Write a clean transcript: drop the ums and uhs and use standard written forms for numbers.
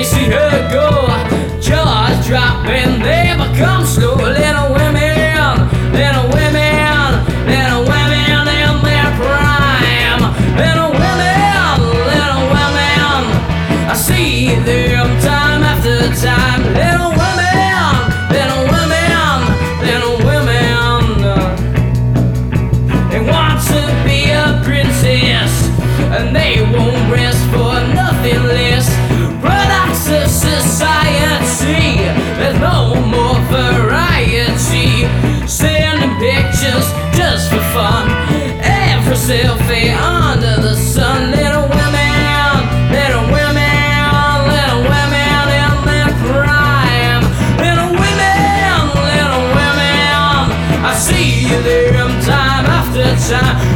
They see her go, jaws dropping, they become slow. Little women, little women, little women in their prime. Little women, I see them time after time. Little women, little women, little women. They want to be a princess, and they won't rest for nothing less. Products of society, there's no more variety. Sending pictures just for fun, every selfie under the sun. Little women, little women, little women in their prime. Little women, I see them time after time.